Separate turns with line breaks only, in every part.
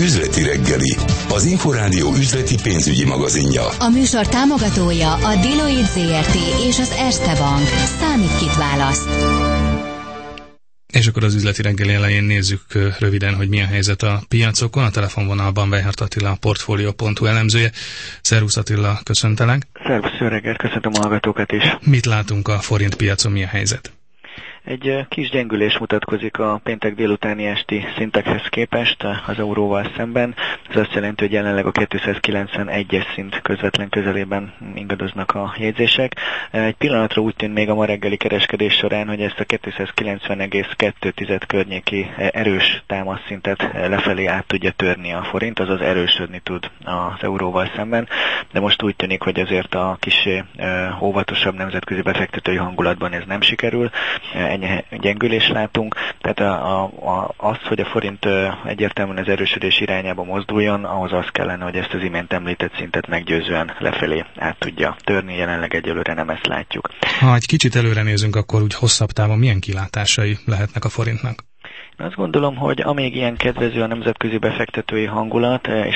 Üzleti reggeli, az Inforádió üzleti pénzügyi magazinja.
A műsor támogatója a Deloitte ZRT és az Erste Bank. Számít kit választ.
És akkor az üzleti reggeli elején nézzük röviden, hogy milyen helyzet a piacokon. A telefonvonalban Weihardt Attila, a Portfolio.hu elemzője. Szervusz Attila, köszöntelek.
Szervusz, jó reggelt, köszöntöm a hallgatókat is.
Mit látunk a forint piacon, milyen helyzet?
Egy kis gyengülés mutatkozik a péntek délutáni esti szintekhez képest az euróval szemben. Ez azt jelenti, hogy jelenleg a 291-es szint közvetlen közelében ingadoznak a jegyzések. Egy pillanatra úgy tűnt még a ma reggeli kereskedés során, hogy ezt a 290,2 környéki erős támaszszintet lefelé át tudja törni a forint, azaz erősödni tud az euróval szemben. De most úgy tűnik, hogy azért a kissé óvatosabb nemzetközi befektetői hangulatban ez nem sikerül. Ennyi gyengülést látunk, tehát az, hogy a forint egyértelműen az erősödés irányába mozduljon, ahhoz az kellene, hogy ezt az imént említett szintet meggyőzően lefelé át tudja törni, jelenleg egyelőre nem ezt látjuk.
Ha egy kicsit előre nézünk, akkor úgy hosszabb távon milyen kilátásai lehetnek a forintnak?
Azt gondolom, hogy amíg ilyen kedvező a nemzetközi befektetői hangulat, és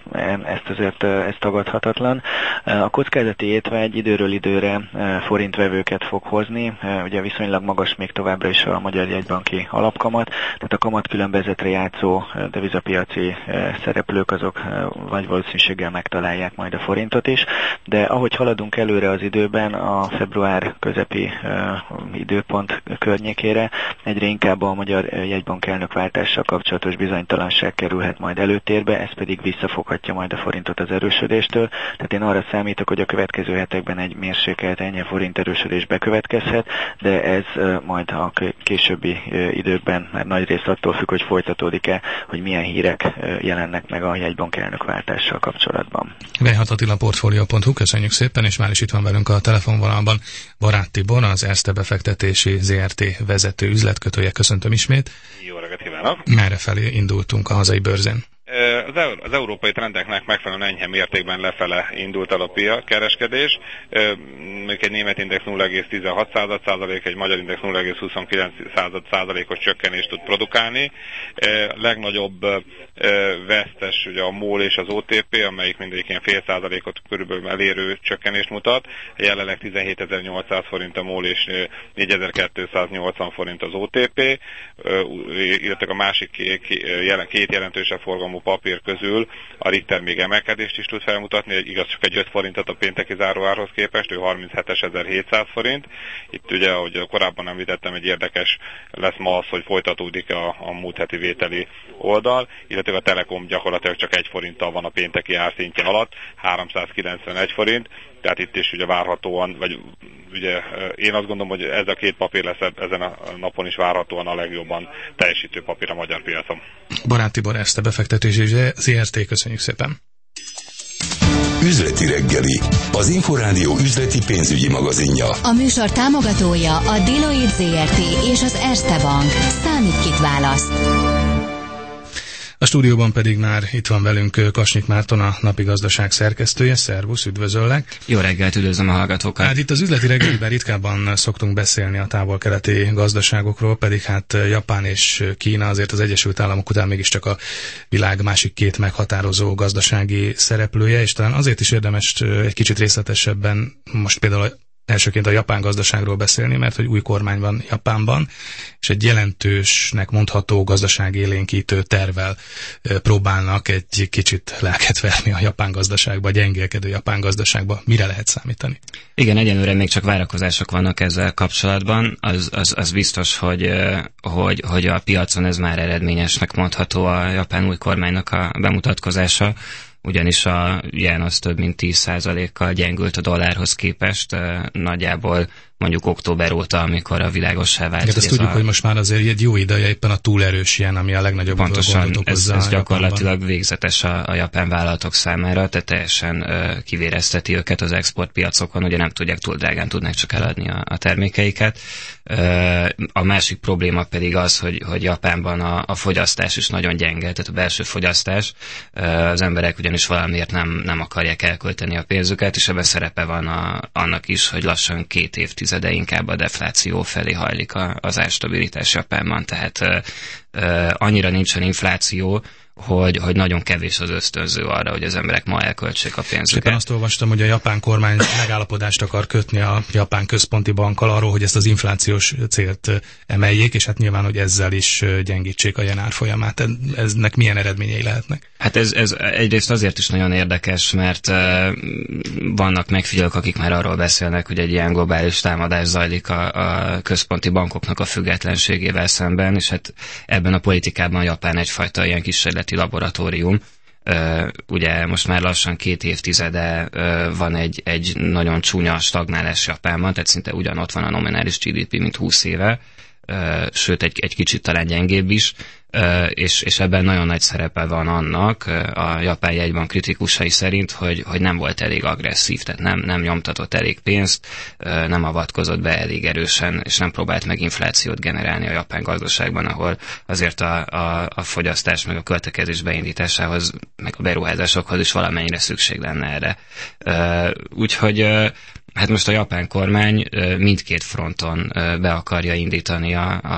ez tagadhatatlan, a kockázati étvágy időről időre forintvevőket fog hozni. Ugye viszonylag magas még továbbra is a magyar jegybanki alapkamat, tehát a kamatkülönbözetre játszó devizapiaci szereplők azok vagy valószínűséggel megtalálják majd a forintot is, de ahogy haladunk előre az időben, a február közepi időpont környékére egyre inkább a magyar jegybank elnökváltással kapcsolatos bizonytalanság kerülhet majd előtérbe, ez pedig visszafoghatja majd a forintot az erősödéstől. Tehát én arra számítok, hogy a következő hetekben egy mérsékelt enyhe forint erősödés bekövetkezhet, de ez majd a későbbi időkben már nagy rész attól függ, hogy folytatódik-e, hogy milyen hírek jelennek meg a jegybank elnökváltással kapcsolatban.
Weihardt Attila, Portfolio.hu, köszönjük szépen, és már is itt van velünk a telefonvonalban Barát Tibor, az Erste Befektetési ZRT vezető üzletkötője. Köszöntöm ismét.
Jó reggelt kívánok!
Merre felé indultunk a hazai bőrzén?
Az európai trendeknek megfelelően enyhe mértékben lefele indult el a kereskedés. Még egy német index 0,16%, egy magyar index 0,29%-os csökkenést tud produkálni. Legnagyobb vesztes ugye a MOL és az OTP, amelyik mindegyik ilyen fél százalékot körülbelül elérő csökkenést mutat. Jelenleg 17.800 forint a MOL és 4.280 forint az OTP, illetve a másik két jelentősebb forgalmú papír közül a Richter még emelkedést is tud felmutatni, igaz csak egy 5 forintot a pénteki záróárhoz képest, ő 37.700 forint. Itt ugye, ahogy korábban említettem, egy érdekes lesz ma az, hogy folytatódik a múlt heti vételi oldal, illetve a Telekom gyakorlatilag csak 1 forinttal van a pénteki árszintje alatt, 391 forint, tehát itt is ugye várhatóan, vagy ugye én azt gondolom, hogy ez a két papír lesz ezen a napon is várhatóan a legjobban teljesítő papír a magyar piacon.
Barát Tibor, Erste Befektetési ZRT, köszönjük szépen.
Üzleti reggeli, az Inforádió üzleti pénzügyi magazinja.
A műsor támogatója a Deloitte ZRT és az Erste Bank. Számít kit választ.
A stúdióban pedig már itt van velünk Kasnyik Márton, a Napi Gazdaság szerkesztője. Szervusz, üdvözöllek!
Jó reggelt, üdvözlöm a hallgatókat!
Hát itt az üzleti reggeliben ritkábban szoktunk beszélni a távol-keleti gazdaságokról, pedig hát Japán és Kína azért az Egyesült Államok után mégiscsak a világ másik két meghatározó gazdasági szereplője, és talán azért is érdemes egy kicsit részletesebben most például elsőként a japán gazdaságról beszélni, mert hogy új kormány van Japánban, és egy jelentősnek mondható gazdaságélénkítő tervvel próbálnak egy kicsit lelket verni a japán gazdaságba, a gyengélkedő japán gazdaságba. Mire lehet számítani?
Igen, egyenlőre még csak várakozások vannak ezzel kapcsolatban. Az biztos, hogy a piacon ez már eredményesnek mondható a japán új kormánynak a bemutatkozása. Ugyanis a yen az több mint 10%-kal gyengült a dollárhoz képest, nagyjából mondjuk október óta, amikor a világossá vált.
Ezt tudjuk, hogy most már azért egy jó ideje éppen a túlerős yen, ami a legnagyobb gondot okozza.
Ez gyakorlatilag végzetes a japán vállalatok számára, tehát teljesen kivérezteti őket az exportpiacokon, ugye nem tudják, túl drágán tudnak csak eladni a termékeiket. A másik probléma pedig az, hogy Japánban a fogyasztás is nagyon gyenge, tehát a belső fogyasztás. Az emberek ugyanis valamiért nem akarják elkölteni a pénzüket, és ebben szerepe van annak is, hogy lassan 2 évtizede inkább a defláció felé hajlik az árstabilitás Japánban. Tehát annyira nincsen infláció, hogy nagyon kevés az ösztönző arra, hogy az emberek ma elköltsék a pénzüket.
Éppen azt olvastam, hogy a japán kormány megállapodást akar kötni a japán központi bankkal arról, hogy ezt az inflációs célt emeljék, és hát nyilván, hogy ezzel is gyengítsék a yen árfolyamát. Eznek milyen eredményei lehetnek?
Hát ez egyrészt azért is nagyon érdekes, mert vannak megfigyelők, akik már arról beszélnek, hogy egy ilyen globális támadás zajlik a központi bankoknak a függetlenségével szemben, és hát ebben a politikában Japán egyfajta ilyen kísérleti laboratórium. Ugye most már lassan 2 évtizede van egy nagyon csúnya stagnálás Japánban, tehát szinte ugyanott van a nominális GDP, mint 20 éve, sőt egy kicsit talán gyengébb is, és ebben nagyon nagy szerepe van annak a japán jegybank kritikusai szerint, hogy nem volt elég agresszív, tehát nem nyomtatott elég pénzt, nem avatkozott be elég erősen, és nem próbált meg inflációt generálni a japán gazdaságban, ahol azért a fogyasztás meg a költekezés beindításához, meg a beruházásokhoz is valamennyire szükség lenne erre. Úgyhogy hát most a japán kormány mindkét fronton be akarja indítani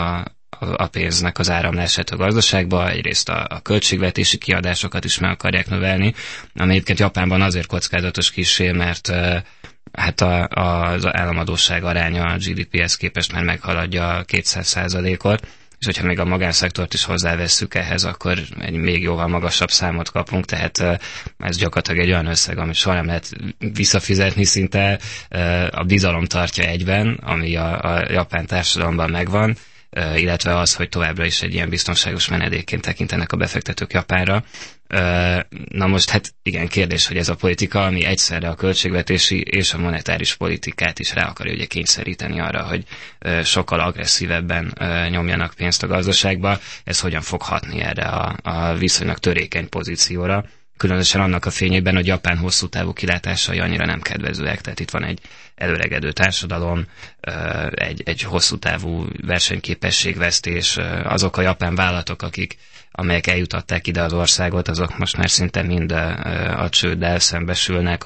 a pénznek az áramlását a gazdaságba, egyrészt a költségvetési kiadásokat is meg akarják növelni, ami egyébként Japánban azért kockázatos kissé, mert hát az államadósság aránya a GDP-hez képest már meghaladja a 200%-ot, és hogyha még a magánszektort is hozzávesszük ehhez, akkor egy még jóval magasabb számot kapunk, tehát ez gyakorlatilag egy olyan összeg, amit soha nem lehet visszafizetni, szinte a bizalom tartja egyben, ami a japán társadalomban megvan, illetve az, hogy továbbra is egy ilyen biztonságos menedékként tekintenek a befektetők Japánra. Na most hát igen, kérdés, hogy ez a politika, ami egyszerre a költségvetési és a monetáris politikát is rá akarja ugye kényszeríteni arra, hogy sokkal agresszívebben nyomjanak pénzt a gazdaságba, ez hogyan fog hatni erre a viszonylag törékeny pozícióra. Különösen annak a fényében, hogy Japán hosszú távú kilátásai annyira nem kedvezőek, tehát itt van egy előregedő társadalom, egy hosszú távú versenyképességvesztés, azok a japán vállalatok, amelyek eljutották ide az országot, azok most már szinte mind a csőddel szembesülnek,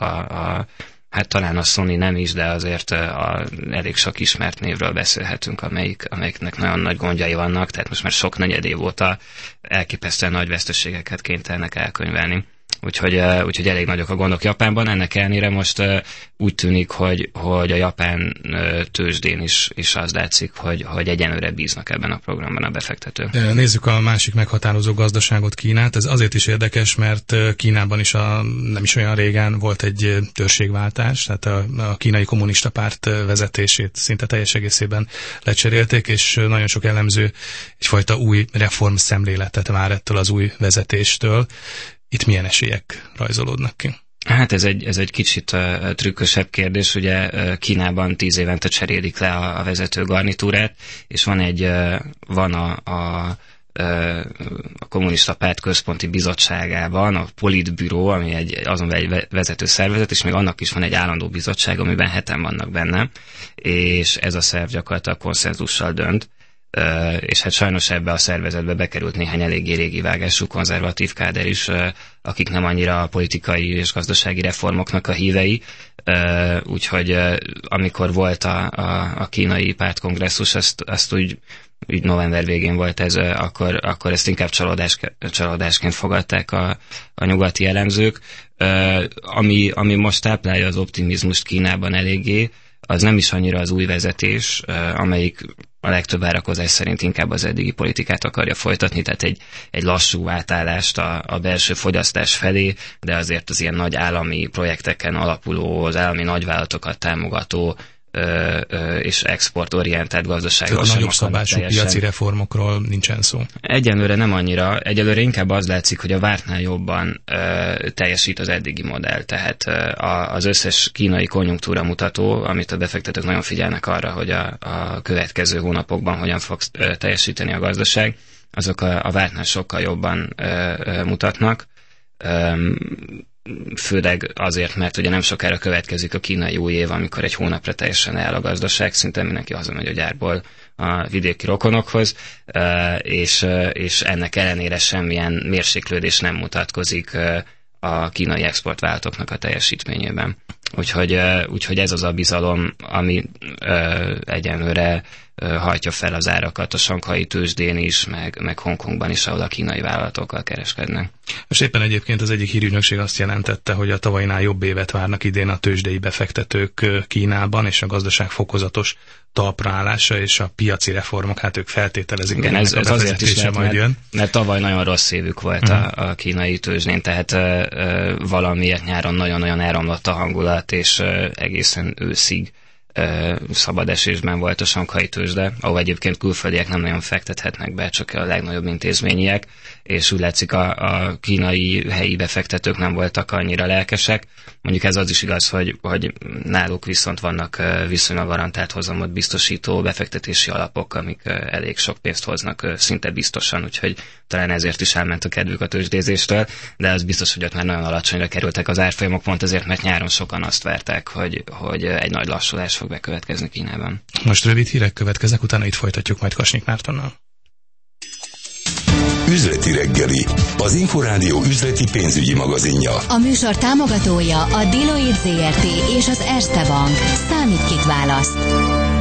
hát talán a Sony nem is, de azért elég sok ismert névről beszélhetünk, amelyiknek nagyon nagy gondjai vannak, tehát most már sok negyed év óta elképesztően nagy veszteségeket kénytelenek elkönyvelni. Úgyhogy elég nagyok a gondok Japánban, ennek ellenére most úgy tűnik, hogy a japán tőzsdén is az látszik, hogy egyenlőre bíznak ebben a programban a befektetők.
Nézzük a másik meghatározó gazdaságot, Kínát. Ez azért is érdekes, mert Kínában is nem is olyan régen volt egy törzségváltás, tehát a kínai kommunista párt vezetését szinte teljes egészében lecserélték, és nagyon sok elemző egyfajta új reformszemléletet vár ettől az új vezetéstől. Itt milyen esélyek rajzolódnak ki?
Hát ez egy kicsit trükkösebb kérdés, ugye Kínában 10 évente cserélik le a vezető garnitúrát, és van a kommunista párt központi bizottságában a Politbüró, ami egy vezető szervezet, és még annak is van egy állandó bizottság, amiben 7-en vannak benne, és ez a szerv gyakorlatilag konszenzussal dönt. És hát sajnos ebbe a szervezetbe bekerült néhány eléggé régi vágású konzervatív káder is, akik nem annyira a politikai és gazdasági reformoknak a hívei, úgyhogy amikor volt a kínai pártkongresszus, azt úgy november végén volt ez, akkor ezt inkább csalódásként fogadták a nyugati elemzők. Ami most táplálja az optimizmust Kínában eléggé, az nem is annyira az új vezetés, amelyik a legtöbb várakozás szerint inkább az eddigi politikát akarja folytatni, tehát egy lassú átállást a belső fogyasztás felé, de azért az ilyen nagy állami projekteken alapuló, az állami nagyvállalatokat támogató és exportorientált gazdaságról sem.
A nagyobb szabású piaci reformokról nincsen szó.
Egyelőre nem annyira, egyelőre inkább az látszik, hogy a vártnál jobban teljesít az eddigi modell, tehát az összes kínai konjunktúra mutató, amit a befektetők nagyon figyelnek arra, hogy a következő hónapokban hogyan fog teljesíteni a gazdaság, azok a vártnál sokkal jobban mutatnak. Főleg azért, mert ugye nem sokára következik a kínai új év, amikor egy hónapra teljesen leáll a gazdaság, szinte mindenki hazamegy a gyárból a vidéki rokonokhoz, és ennek ellenére semmilyen mérséklődés nem mutatkozik a kínai exportvállalatoknak a teljesítményében. Úgyhogy ez az a bizalom, ami egyenlőre hajtja fel az árakat a sanghai tőzsdén is, meg Hongkongban is, ahol a kínai vállalatokkal kereskednek.
Most éppen egyébként az egyik hírügynökség azt jelentette, hogy a tavalynál jobb évet várnak idén a tőzsdei befektetők Kínában, és a gazdaság fokozatos talpraállása és a piaci reformok, hát ők feltételezik.
Igen, ez azért is lehet, mert tavaly nagyon rossz évük volt a kínai tőzsdén, tehát valamiért nyáron nagyon-nagyon elromlott a hangulat, és egészen őszig szabad esésben volt a sanghai tőzsde, ahol egyébként külföldiek nem nagyon fektethetnek be, csak a legnagyobb intézményiek, és úgy látszik a kínai helyi befektetők nem voltak annyira lelkesek. Mondjuk ez az is igaz, hogy náluk viszont vannak viszonylag garantált hozamot biztosító befektetési alapok, amik elég sok pénzt hoznak szinte biztosan, úgyhogy talán ezért is elment a kedvük a tőzsdézéstől, de az biztos, hogy ott már nagyon alacsonyra kerültek az árfolyamok, pont azért, mert nyáron sokan azt várták, hogy egy nagy lassulás fog bekövetkezni Kínában.
Most rövid hírek következnek, utána itt folytatjuk majd Kasnyik Mártonnal.
Üzleti reggeli, az Inforádió üzleti pénzügyi magazinja.
A műsor támogatója a Deloitte ZRT és az Erste Bank. Számít, kit választ.